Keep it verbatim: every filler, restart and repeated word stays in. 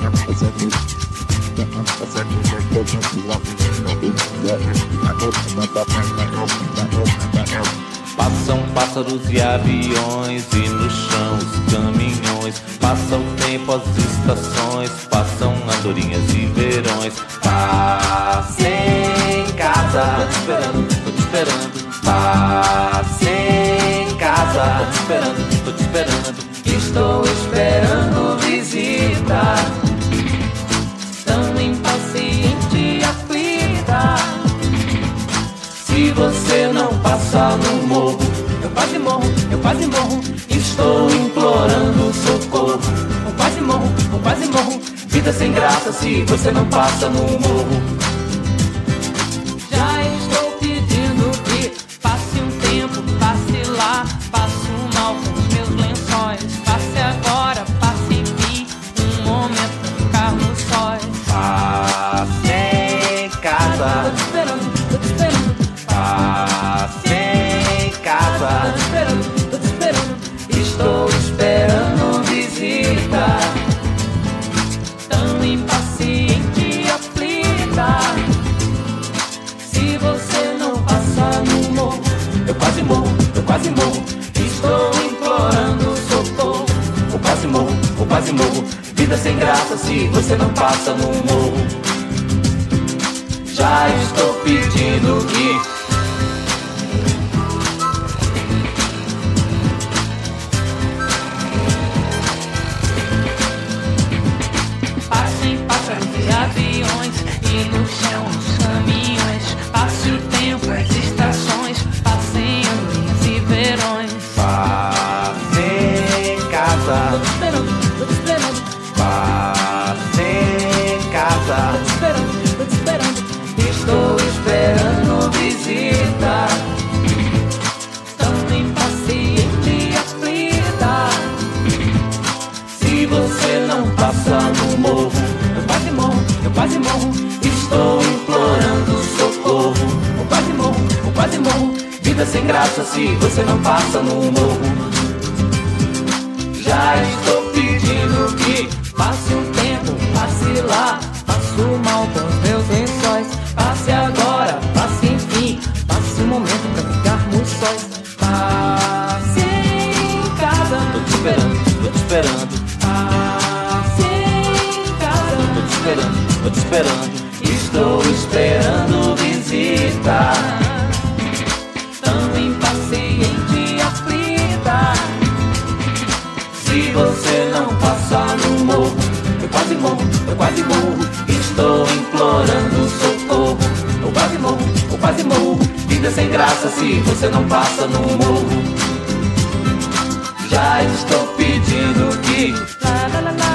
Passam pássaros e aviões e no chão os caminhões. Passa o tempo, as estações, passam andorinhas e verões. Passe em casa, tô te esperando, tô te esperando. Passe em casa, tô te esperando, tô te esperando. Estou esperando visita, tão impaciente e aflita. Se você não passa no morro, eu quase morro, eu quase morro. Estou implorando socorro. Eu quase morro, eu quase morro. Vida sem graça se você não passa no morro. Já estou pedindo que passe um tempo, passe lá. Passe um mal com os meus lençóis. Passe agora, passe em mim. Um momento pra ficar no sóis. Passe em casa, tô te esperando, tô te esperando. Passe em casa, tô te esperando, tô te esperando. Estou esperando visita, tão impaciente e aflita. Se você não passar no morro, eu quase morro, eu quase morro. Estou implorando socorro. Eu quase morro, eu quase morro. Vida sem graça se você não passa no morro. Já estou pedindo que aviões e no chão os caminhões. Passe o tempo, as estações, passem andorinhas e verões. Passe em casa, tô te esperando, tô te esperando. Passe em casa, tô te esperando, tô te esperando. Estou esperando visita, tão impaciente e aflita. Se você não passa no morro, eu quase morro, eu quase morro. Estou implorando socorro. Eu quase morro, eu quase morro. Vida sem graça se você não passa no morro. Já estou pedindo que passe um tempo, passe lá. Passe o mal com os meus lençóis. Passe agora, passe enfim. Passe um momento pra ficarmos sóis. Passe em casa, tô te esperando, tô te esperando. Esperando, tô te esperando. Estou esperando visita, tão impaciente e aflita. Se você não passar no morro, eu quase morro, eu quase morro. Estou implorando socorro. Eu quase morro, eu quase morro. Vida sem graça se você não passa no morro. Já estou pedindo que lá, lá, lá, lá.